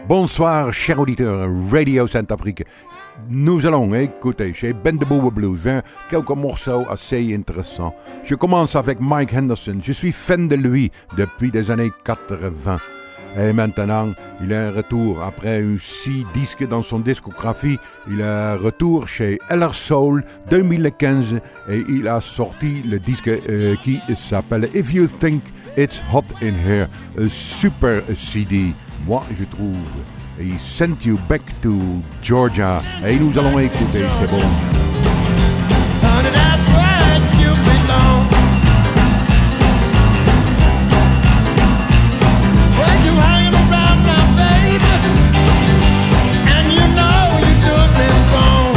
Bonsoir, chers auditeurs Radio Saint-Afrique. Nous allons écouter chez Ben de Boer Blues quelques morceaux assez intéressants. Je commence avec Mike Henderson. Je suis fan de lui depuis les années 80. Et maintenant, il est un retour. Après 6 disques dans son discographie, il est un retour chez Eller Soul 2015 et il a sorti le disque qui s'appelle If You Think It's Hot In Here, un super CD. Moi, je trouve. He sent you back to Georgia. Et nous allons écouter, c'est bon. Honey, that's where you belong. Where you hanging around now, baby, and you know you doing me wrong.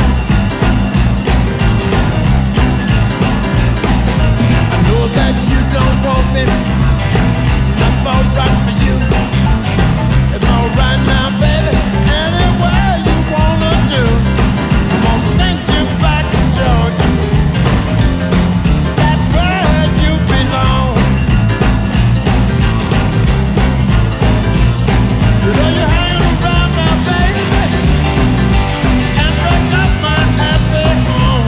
I know that you don't want me. That's all right for you. It's all right now, baby. Anywhere you wanna do, I'm gonna send you back to Georgia. That's where you belong. You know you're hanging around now, baby, and break up my happy home.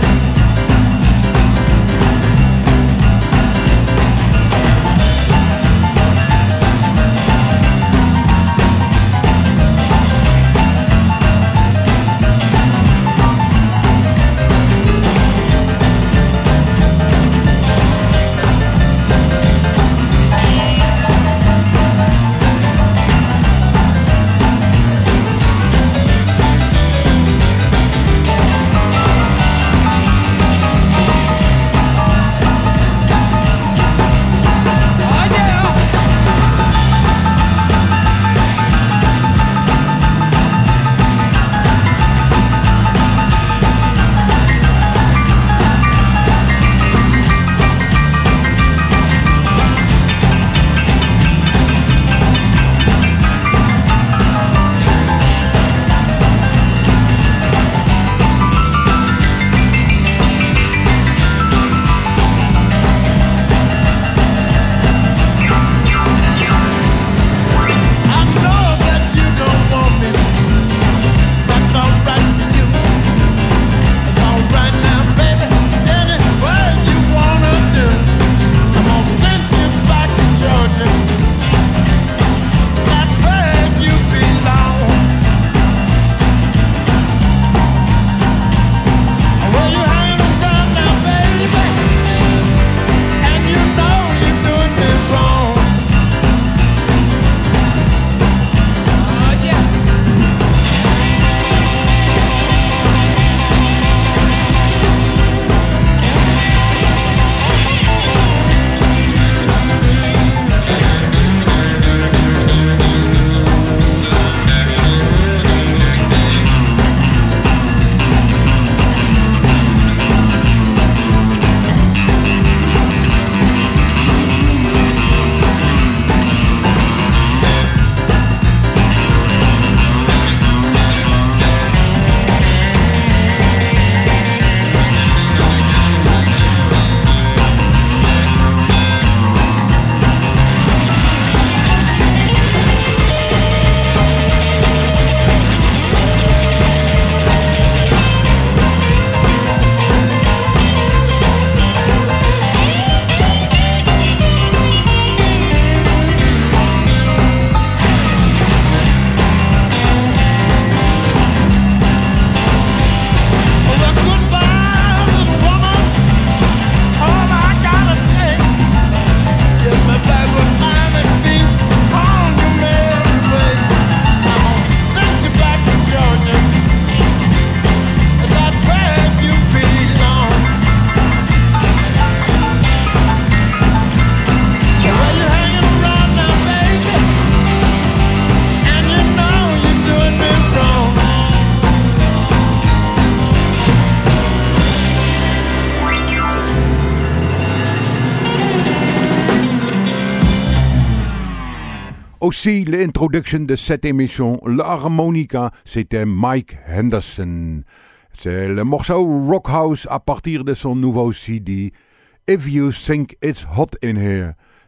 Aussi, l'introduction de cette émission, l'harmonica, c'était Mike Henderson. C'est le morceau Rockhouse à partir de son nouveau CD, If You Think It's Hot In Here.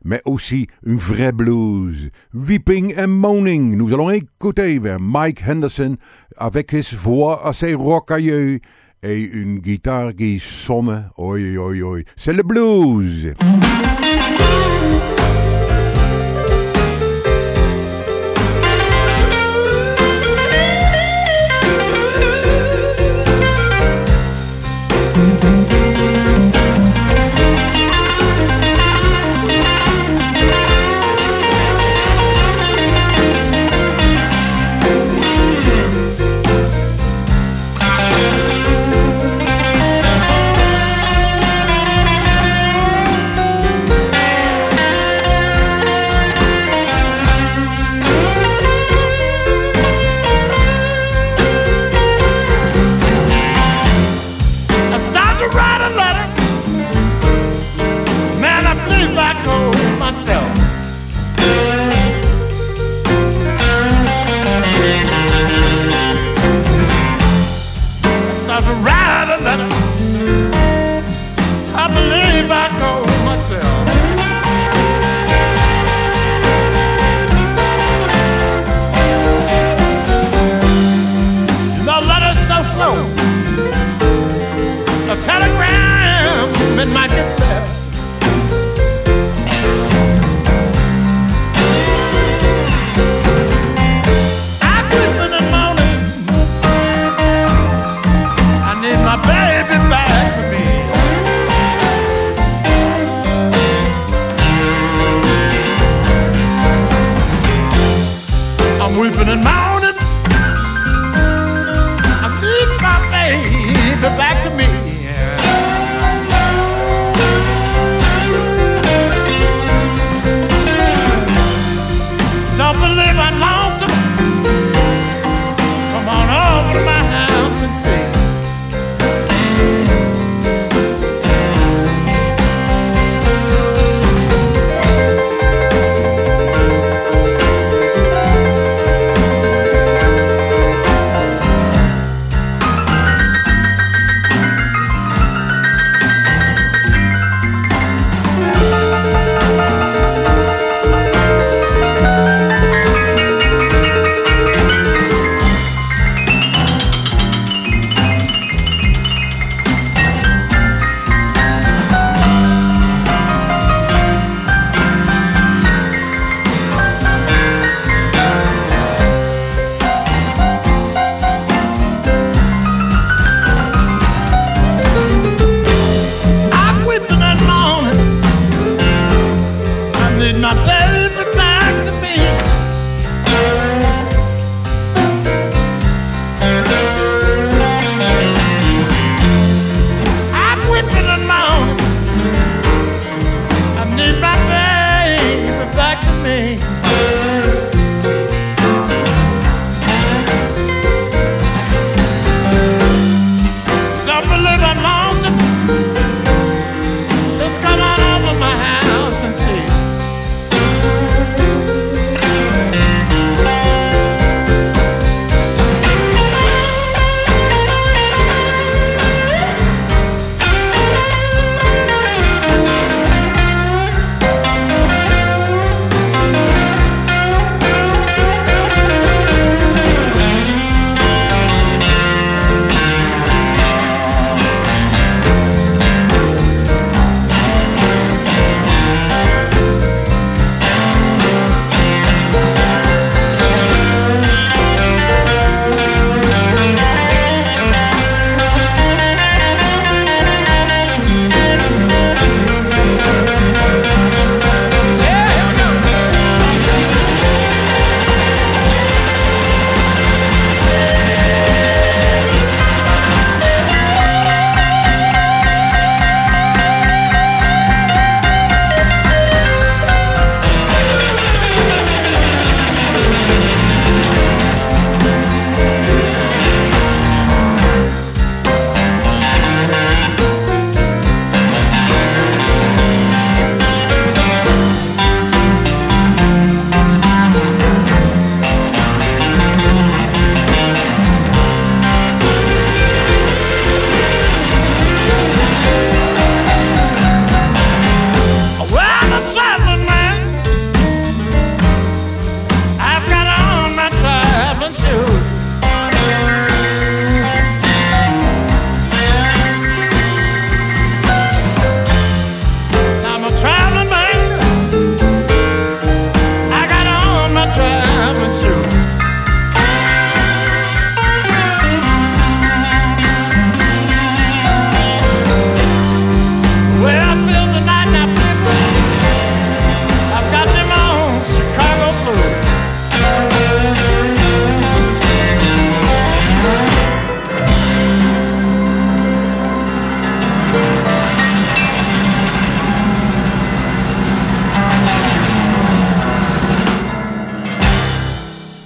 mais aussi une vraie blues. Weeping and Moaning. Nous allons écouter vers Mike Henderson avec sa voix assez rocailleuse et une guitare qui sonne. Oi, oi, oi. C'est le blues.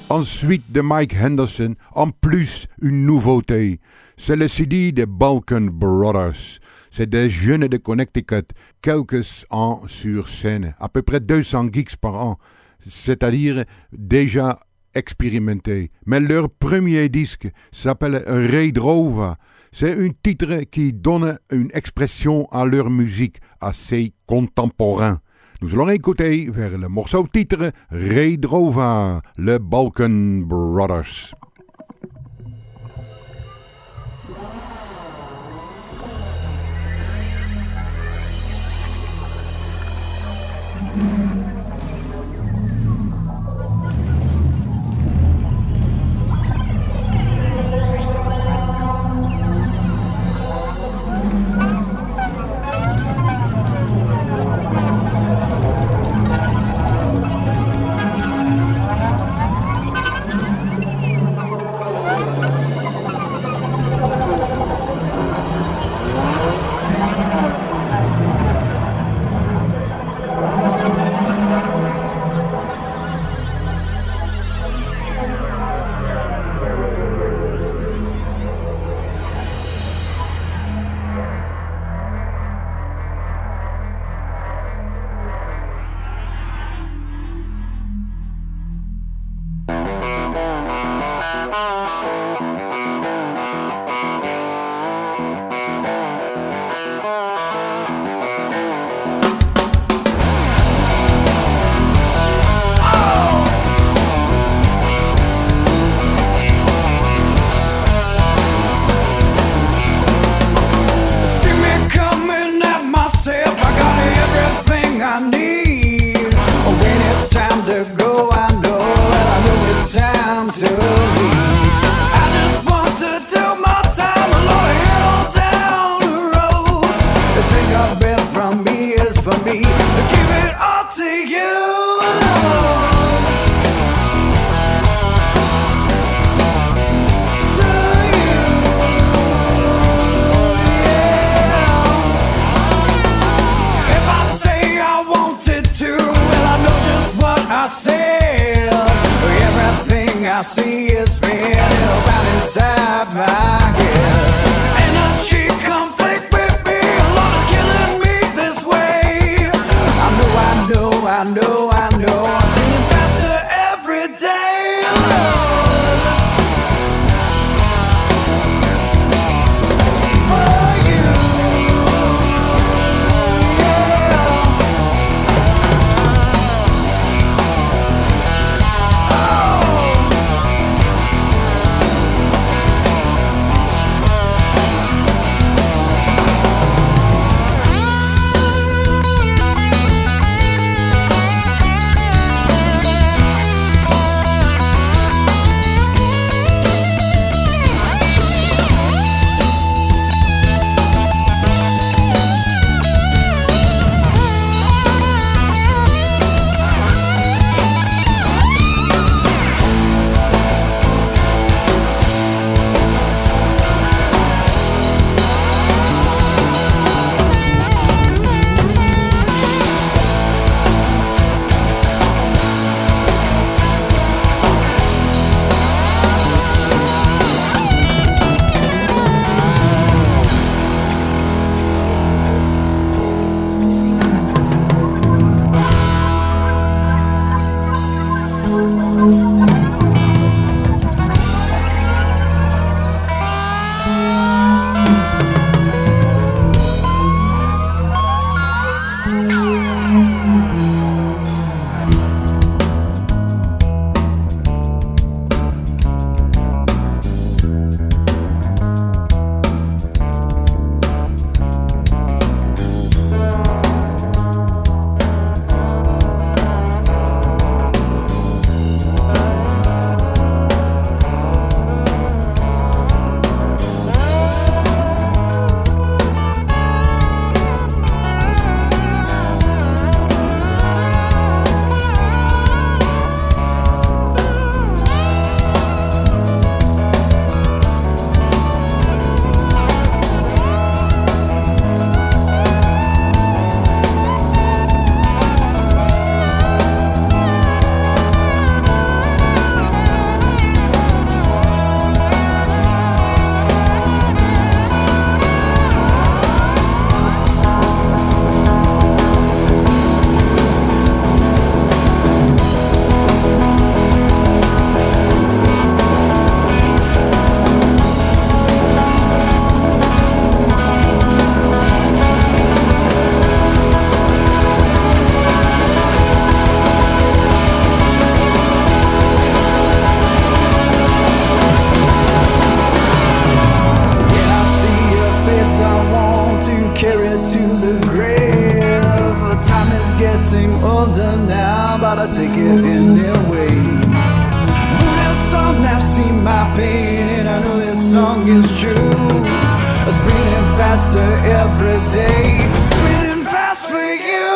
Ensuite de Mike Henderson, en plus une nouveauté. C'est le CD des Balkan Brothers. C'est des jeunes de Connecticut, quelques ans sur scène, à peu près 200 gigs par an, c'est-à-dire déjà expérimentés. Mais leur premier disque s'appelle Ray Drova. C'est un titre qui donne une expression à leur musique assez contemporain. Nous allons écouter vers le morceau titre Ray Drova, le Balkan Brothers. I see is spinning around inside my head. Energy conflict with me, Lord is killing me this way. I know, I'm spinning faster every day, for you, yeah. my pain, and I know this song is true. Spinning faster every day, spinning fast for you.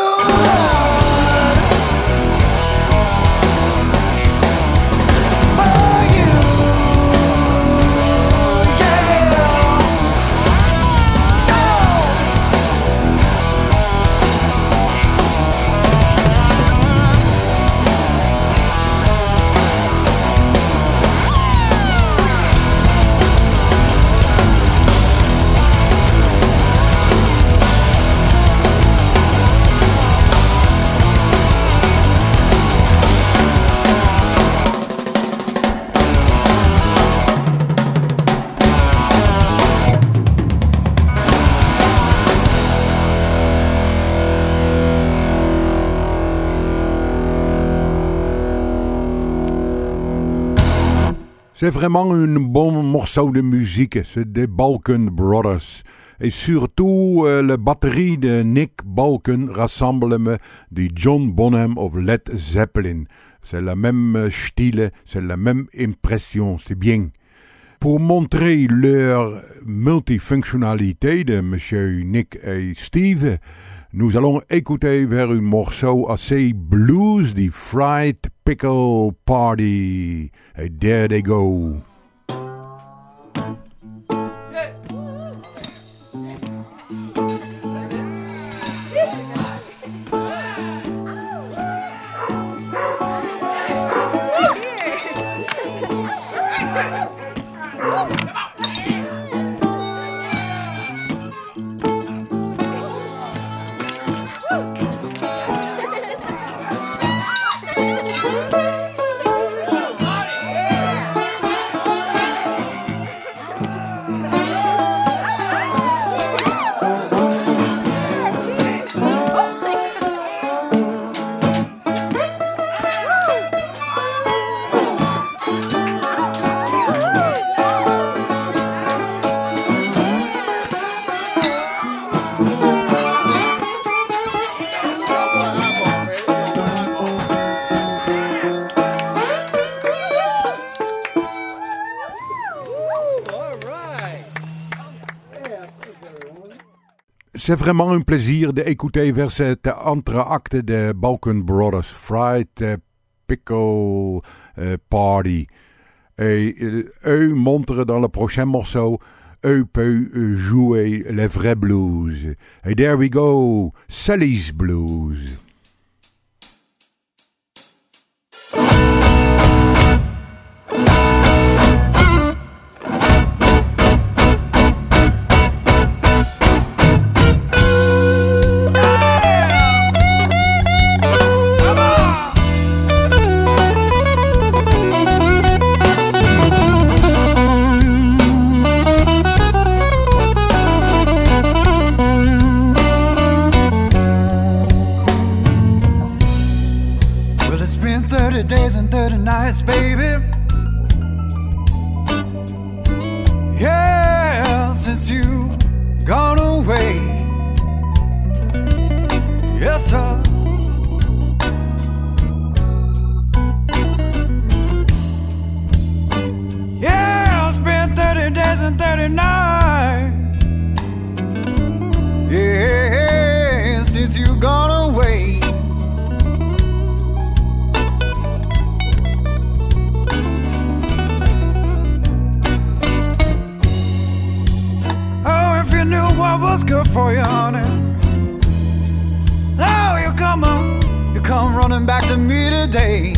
C'est vraiment un bon morceau de musique, c'est des Balkan Brothers. Et surtout, la batterie de Nick Balkan rassemble de John Bonham of Led Zeppelin. C'est la même style, c'est la même impression, c'est bien. Pour montrer leur multifonctionnalité de M. Nick et Steve, nous allons écouter vers un morceau assez blues, the Fried Pickle Party. And there they go. C'est vraiment un plaisir d'écouter vers cet entre-acte de Balkan Brothers, Fried Pickle Party. Et eux montrent dans le prochain morceau, eux peuvent jouer le vrai blues. Et there we go, Sally's Blues. Days and 30 nights, baby. Yeah, since you gone away. Yes, sir. Yeah, it's been 30 days and 30 nights. Yeah, since you gone away. What was good for you, honey? Oh, you come running back to me today.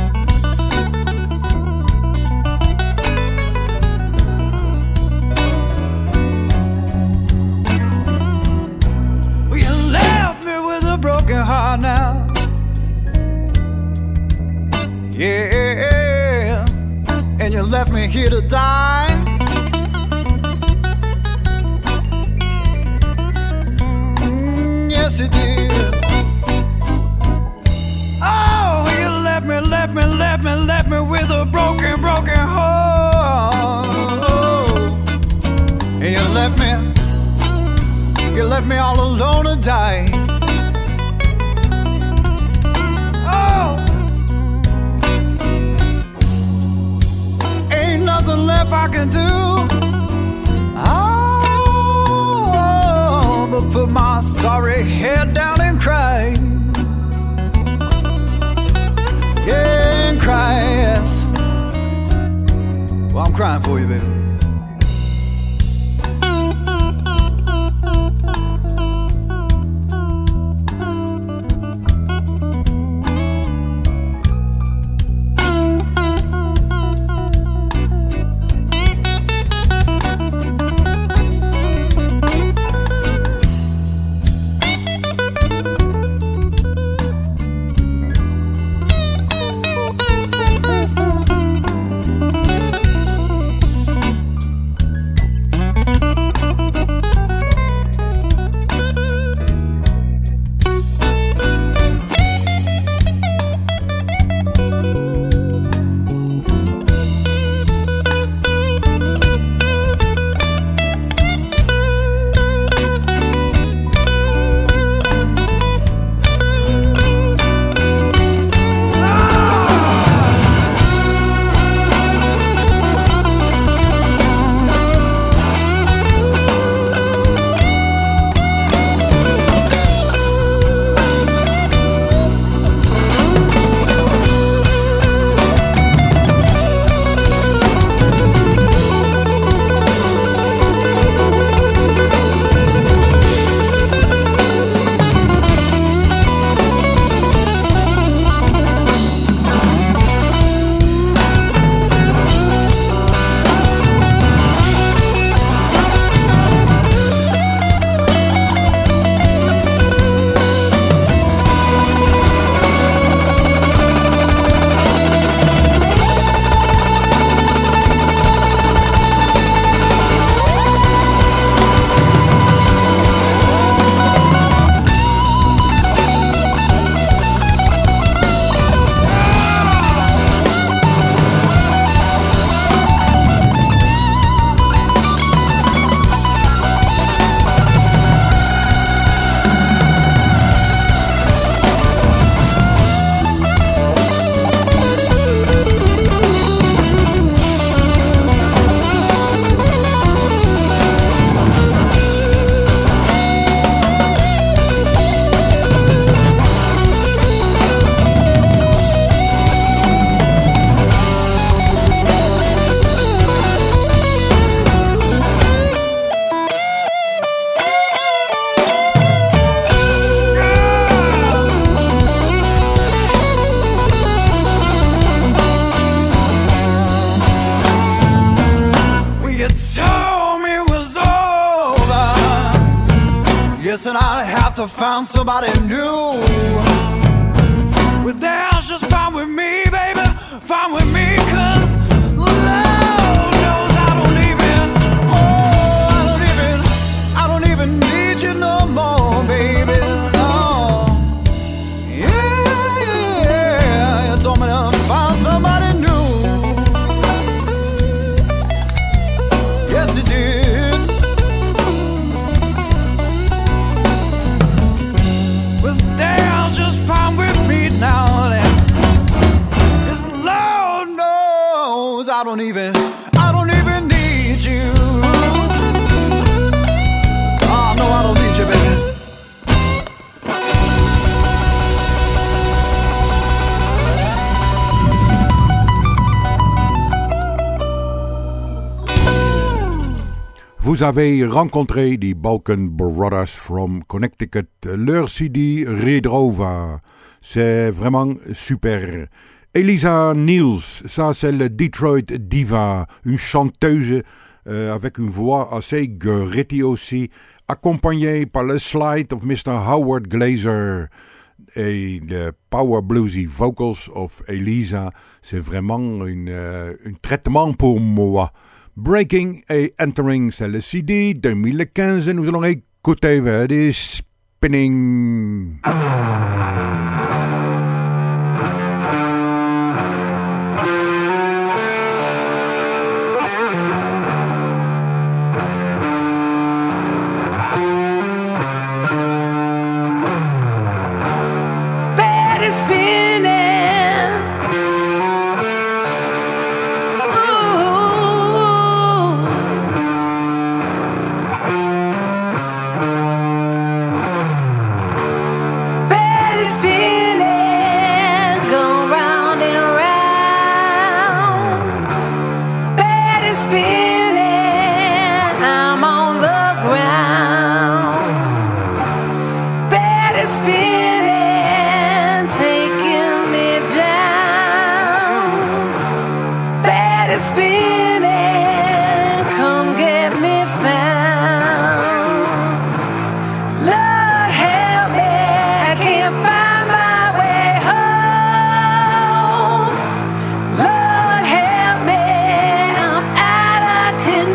Well, you left me with a broken heart now. Yeah, and you left me here to die. Yes, you did. Oh, you left me with a broken heart. And you left me all alone to die. Oh, ain't nothing if I can do. Oh, but put my sorry head down and cry. Yeah, and cry. Well, I'm crying for you, baby. And I'd have to find somebody new. Well, that's just fine with me, baby. Fine with me, 'cause Lord knows I don't even need you no more, baby. No. Yeah, you told me to find somebody new. Yes, you did. Now then, 'cause Lord knows I don't even need you. Oh, no, I don't need you, baby. Vous avez rencontré die Balkan Brothers from Connecticut, leur CD Redrova. C'est vraiment super. Elisa Niels, ça c'est le Detroit Diva, une chanteuse avec une voix assez guerretti aussi, accompagnée par le slide of Mr. Howard Glazer et le power bluesy vocals of Elisa. C'est vraiment un traitement pour moi. Breaking et Entering, c'est le CD 2015 et nous allons écouter vers des Spinning. Ooh. bed is spinning, come get me found. Lord help me, I can't find my way home. Lord help me, I'm out of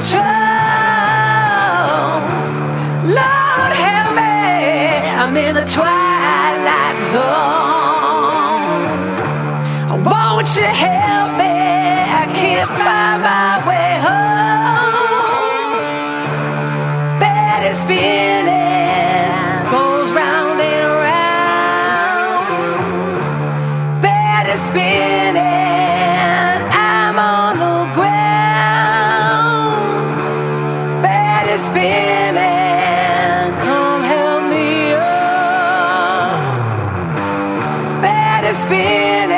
control. Lord help me, I'm in the twilight zone. Won't you help me? I can't find my way home. Bed is spinning, goes round and round. Bed is spinning, I'm on the ground. Bed is spinning, come help me up. Bed is spinning.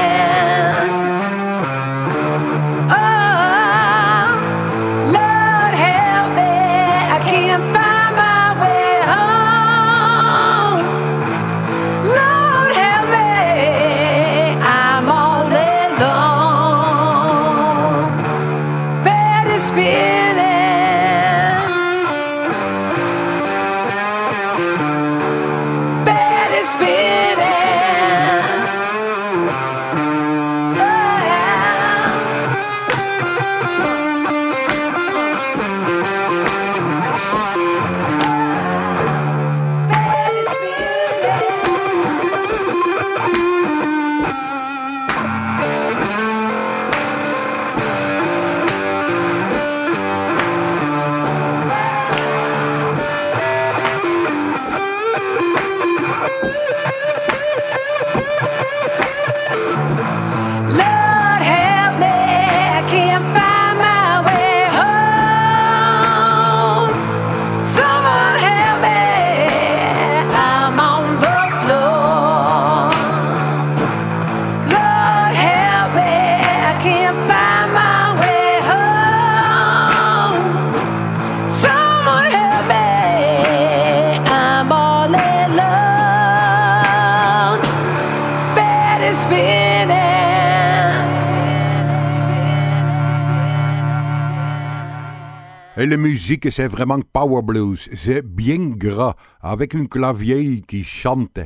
Et la musique, c'est vraiment power blues. C'est bien gras, avec un clavier qui chante.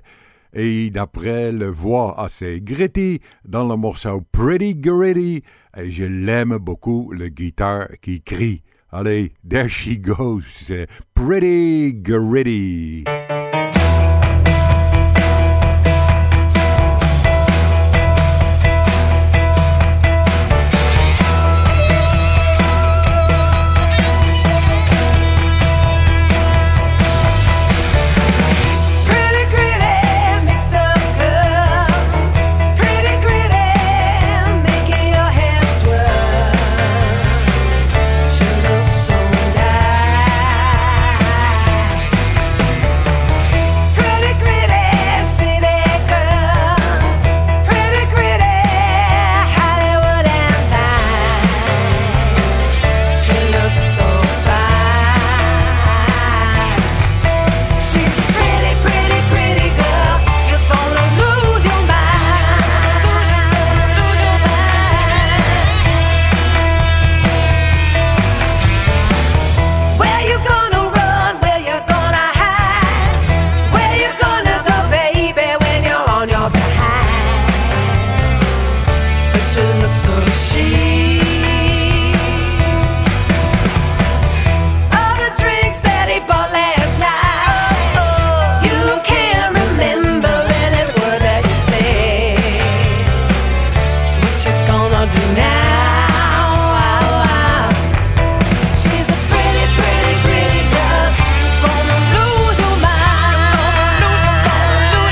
Et d'après le voix assez gritty dans le morceau Pretty Gritty, et je l'aime beaucoup, le guitare qui crie. Allez, there she goes, c'est Pretty Gritty.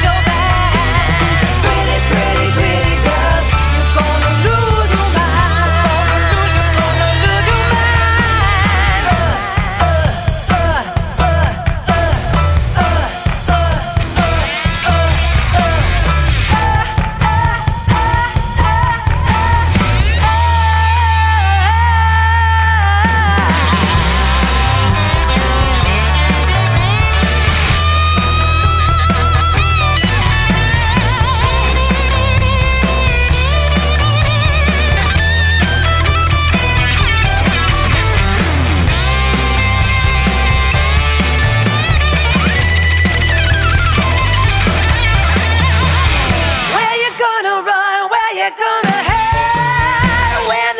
Pretty, pretty girl, you're gonna lose your mind.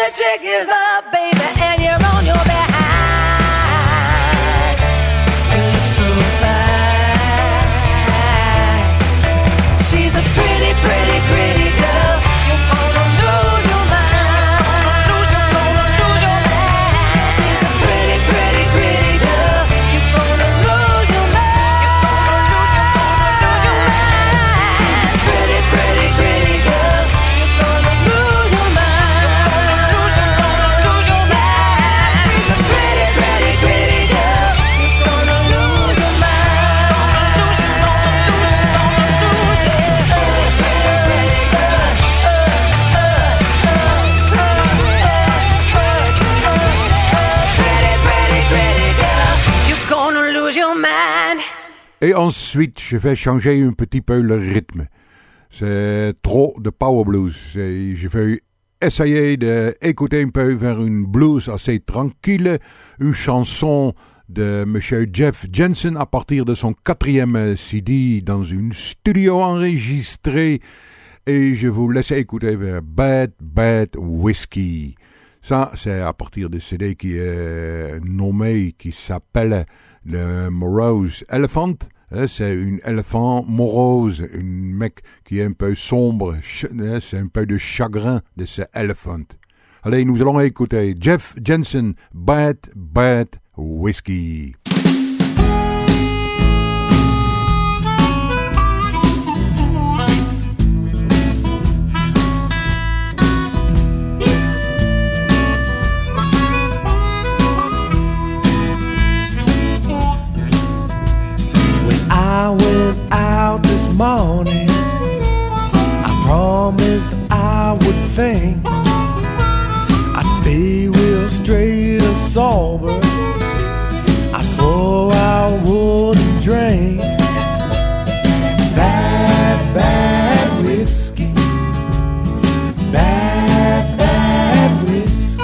the jig is up, baby, and you're on your behind. You look so fine. She's a pretty, pretty, pretty girl. You're gonna lose your mind. You're gonna lose your mind. She's a pretty, pretty, pretty girl. You're gonna lose your mind. You're gonna lose your mind. She's a pretty, pretty, pretty girl. You're gonna lose your mind. You're gonna lose your mind. She's a pretty, pretty, pretty girl. You're gonna lose your mind. Lose it. Pretty, pretty girl. Pretty, pretty, pretty girl. You're gonna lose your mind. Et ensuite, je vais changer un petit peu le rythme. C'est trop de power blues. Je vais essayer d'écouter un peu vers une blues assez tranquille, une chanson de Monsieur Jeff Jensen à partir de son 4e CD dans une studio enregistré. Et je vous laisse écouter vers Bad Bad Whiskey. Ça, c'est à partir de CD qui est nommé, qui s'appelle le Morose Elephant. C'est un éléphant morose, un mec qui est un peu sombre, c'est un peu de chagrin de ce éléphant. Allez, nous allons écouter Jeff Jensen, Bad Bad Whiskey. I went out this morning. I promised I would think I'd stay real straight and sober. I swore I wouldn't drink bad, bad whiskey. Bad, bad whiskey.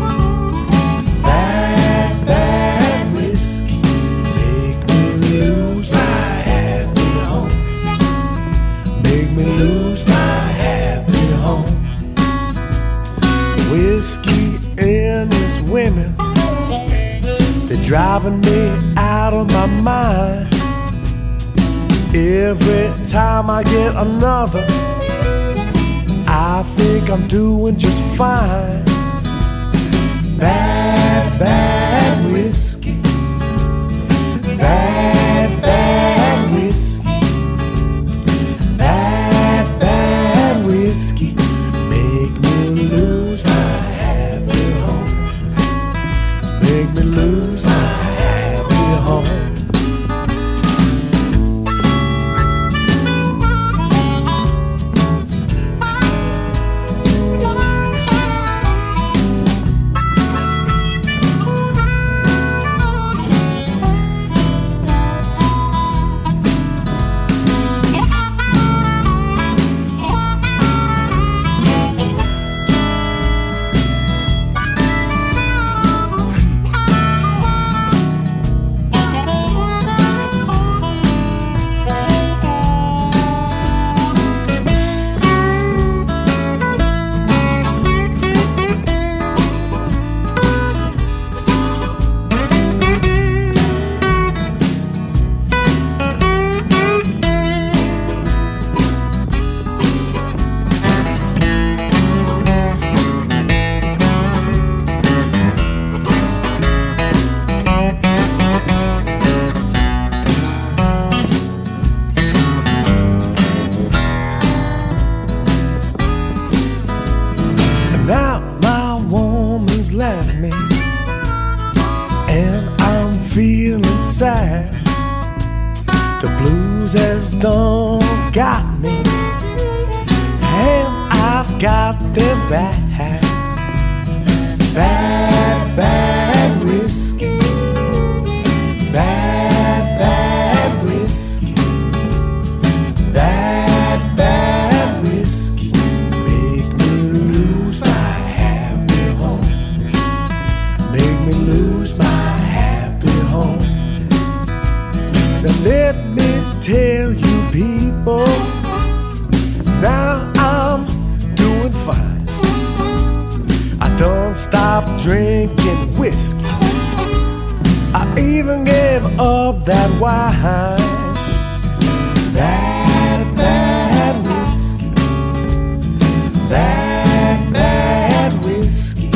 Bad, bad whiskey. Make me lose my happy home. Make me lose my happy home. Whiskey and his women, they're driving me out of my mind. Every time I get another, I think I'm doing just fine. Bad, bad whiskey. Bad, bad whiskey. Bad, bad whiskey. Make me lose my happy home. Make me lose my happy home. drinking whiskey. I even gave up that wine. Bad, bad whiskey. Bad, bad whiskey.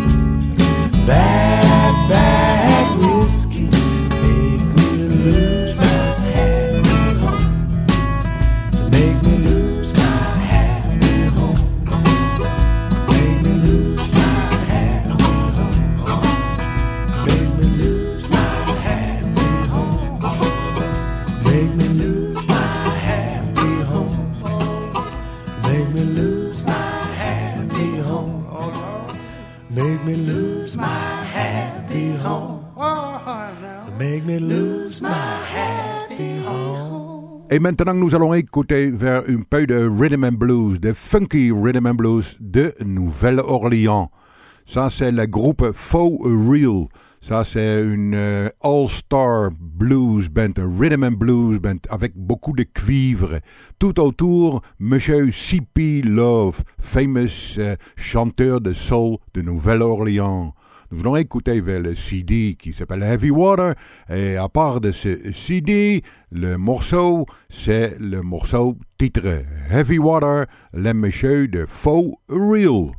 Bad, bad whiskey. Make me lose my happy home. Make me lose my happy home. Make me lose my happy home. Make me lose my happy home. Make me lose my happy home. Make me lose my happy home. Make me lose my happy home. Make me lose my happy home. Et maintenant, nous allons écouter vers un peu de rhythm and blues, de funky rhythm and blues de Nouvelle-Orléans. Ça, c'est le groupe Faux Real. Ça, c'est une all-star blues band, rhythm and blues band, avec beaucoup de cuivre. Tout autour, Monsieur C.P. Love, famous chanteur de soul de Nouvelle-Orléans. Nous allons écouter vers le CD qui s'appelle Heavy Water. Et à part de ce CD, le morceau, c'est le morceau titre Heavy Water, le monsieur de Faux Real.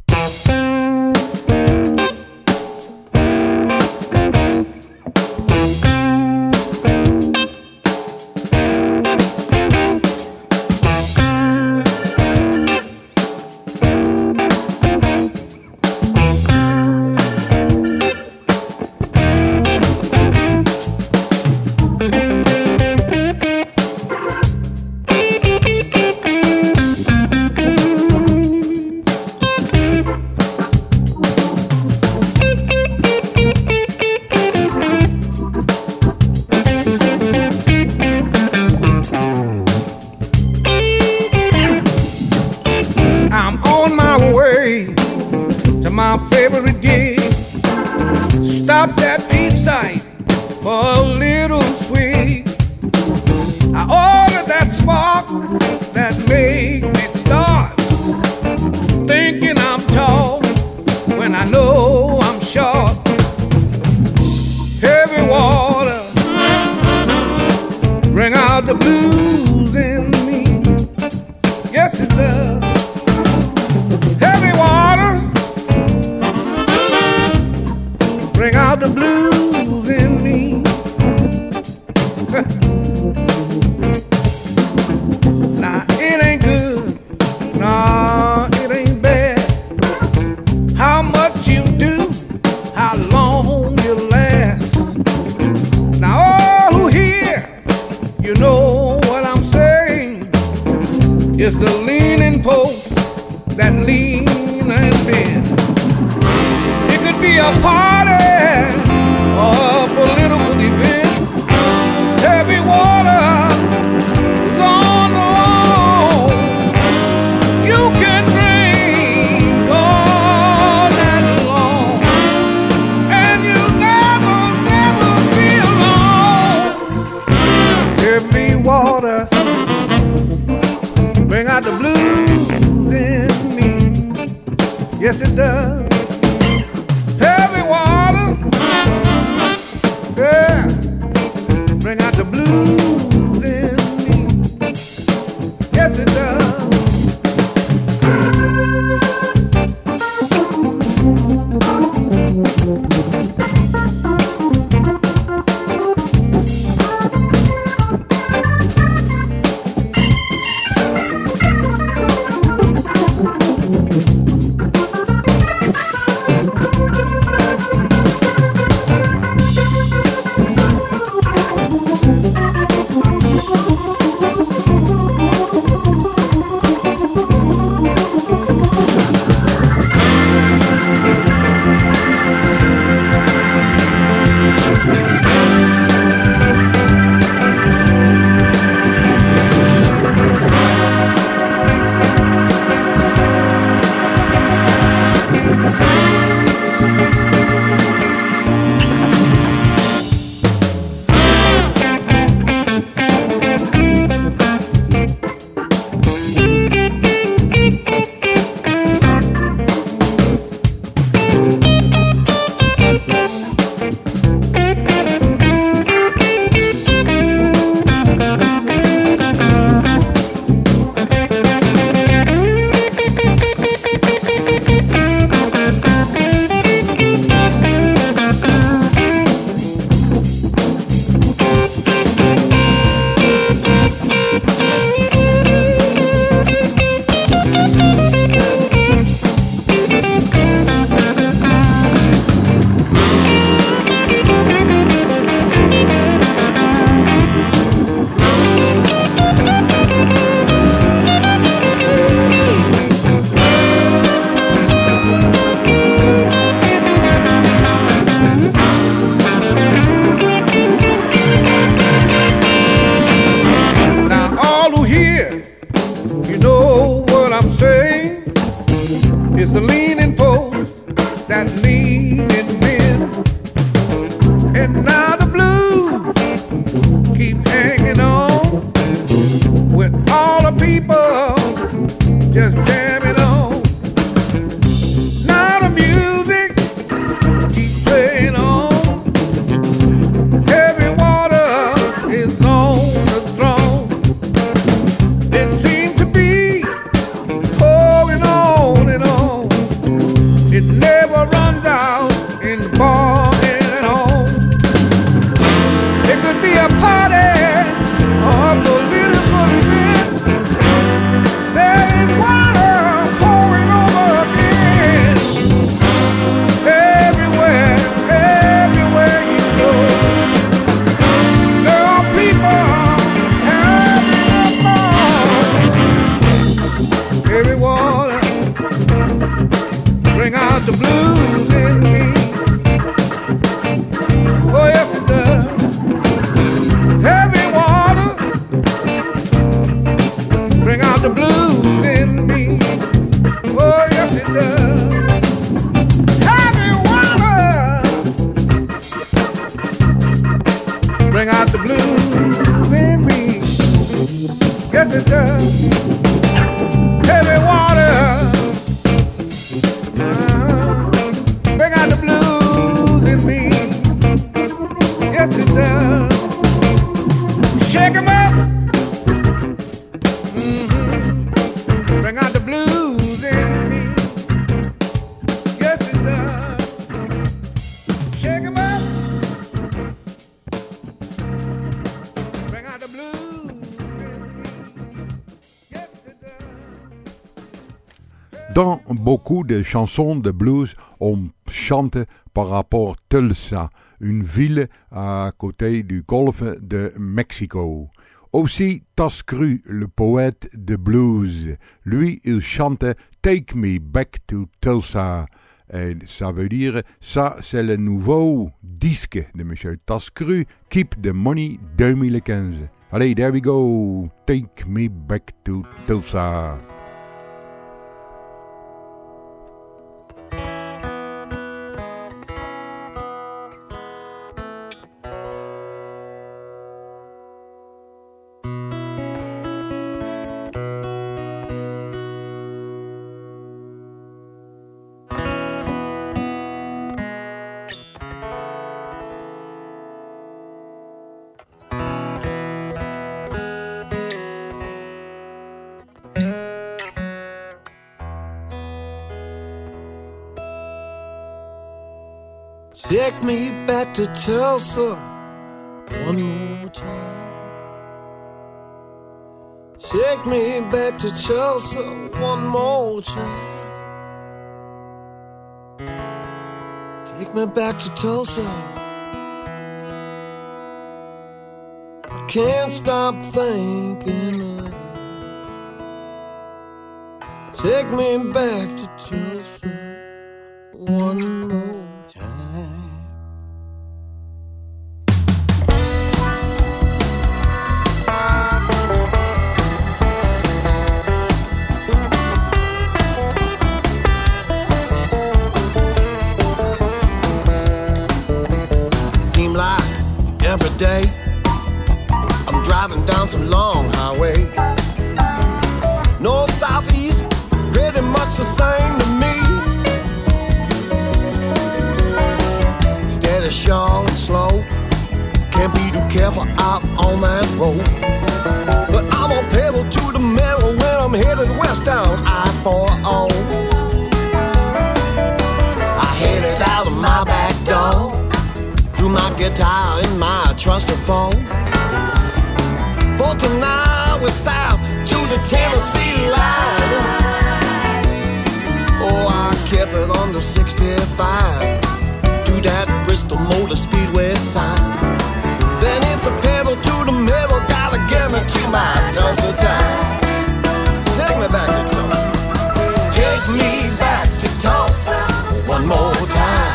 got leaning men, and now the blues keep hanging on with all the people just jamming on. Now the music keeps playing on. Heavy water is on the throne. It seems to be going on and on. It never runs out in falling on. It could be a party or a political event. There is water pouring over again. Everywhere, everywhere you go, there are people having a ball. Heavy water bring out the blues in me. Oh yes it does. Heavy water bring out the blues in me. Oh yes it does. Heavy water bring out the blues in me. Yes it does. Heavy water bring out the blues in me. Yes it does. Shake 'em up. Bring out the blues in me. Yes it does. Shake 'em up. Bring out the blues in me. Yes it does. Dans beaucoup de chansons de blues, on chante par rapport à Tulsa, une ville à côté du golfe de Mexico. Aussi, Tas Cru, le poète de blues, lui, il chante Take Me Back to Tulsa. Et ça veut dire, ça, c'est le nouveau disque de M. Tas Cru, Keep the Money 2015. Allez, there we go. Take Me Back to Tulsa. Take me back to Tulsa one more time. Take me back to Tulsa one more time. Take me back to Tulsa. I can't stop thinking of it. Take me back to Tulsa one more time. Seem like every day I'm driving down some long highway. North, south, east, pretty much the same to me. Steady, sure, and slow. Can't be too careful out on that road. But I'm gonna pedal to the metal when I'm headed west down I-40. I headed out of my back door, threw my guitar in my trusty phone. For tonight we're south to the Tennessee line. Oh, I kept it on the 65 to that Bristol Motor Speedway sign. Then it's a pedal to the metal, gotta get me to my Tulsa time. Take me back to Tulsa. Take me back to Tulsa one more time.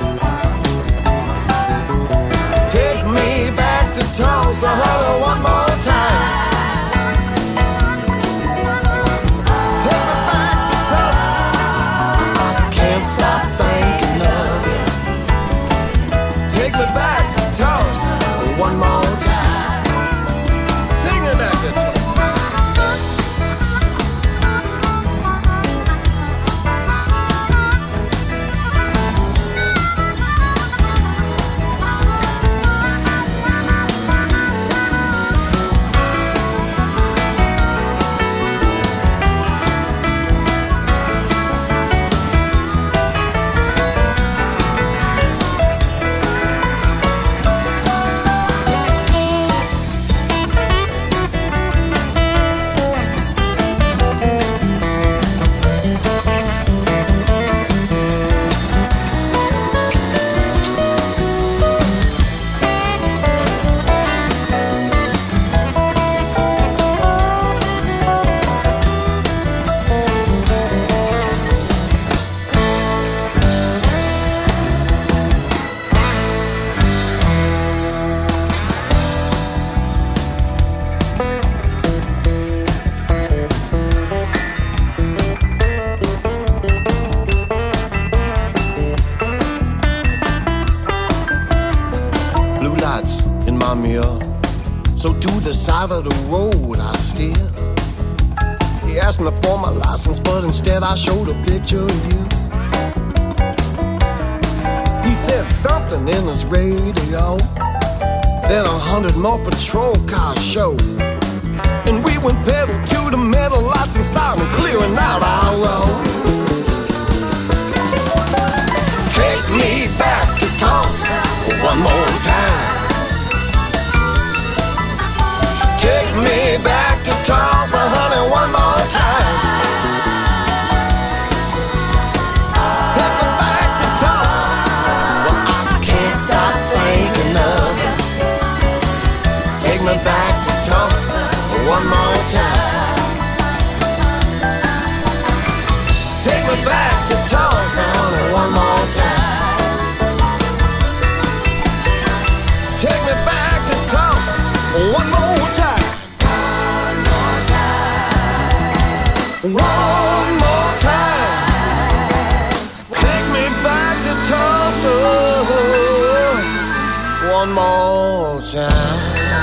Take me back to Tulsa, honey, one more time. Take me back to Tulsa. I can't stop thinking wound me up. So to the side of the road I steered. He asked me for my license, but instead I showed a picture of you. He said something in his radio. Then 100 more patrol cars showed. And we went pedal to the metal, lights and siren, clearing out our road. Take me back to Tulsa one more time. Take me back to Tulsa, honey, one more time. Take me back to Tulsa. Well, I can't stop thinking of you. Take me back to Tulsa one more time. Take me back to Tulsa, honey, one more time. Take me back to Tulsa one more time. One more time. Take me back to Tulsa. One more time.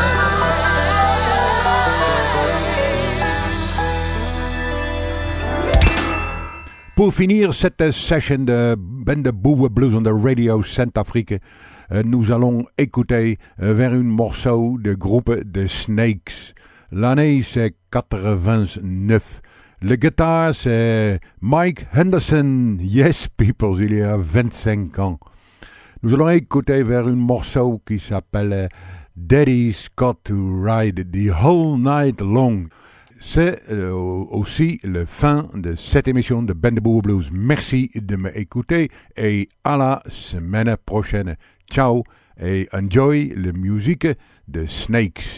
Pour finir cette session de Ben de Boer Blues on the Radio Centrafrique, nous allons écouter vers un morceau de groupe de Snakes. L'année c'est 89. Le guitare c'est Mike Henderson. Yes people, il y a 25 ans. Nous allons écouter vers un morceau qui s'appelle Daddy's Got to Ride the Whole Night Long. C'est aussi la fin de cette émission de Ben de Boer Blues. Merci de m'écouter et à la semaine prochaine. Ciao et enjoy la musique de Snakes.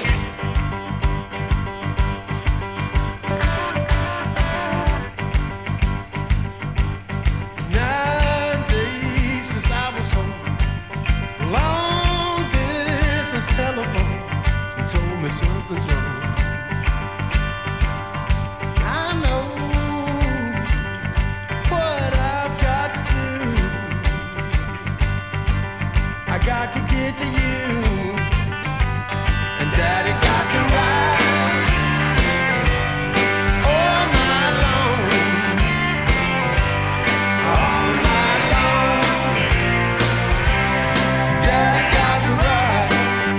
Telephone told me something's wrong. I know what I've got to do. I got to get to you, and Daddy got to ride all night long, all night long. Daddy got to ride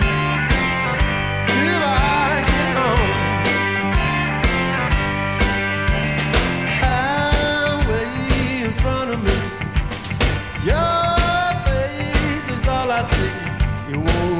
till I get home. Highway in front of me, your face is all I see. You won't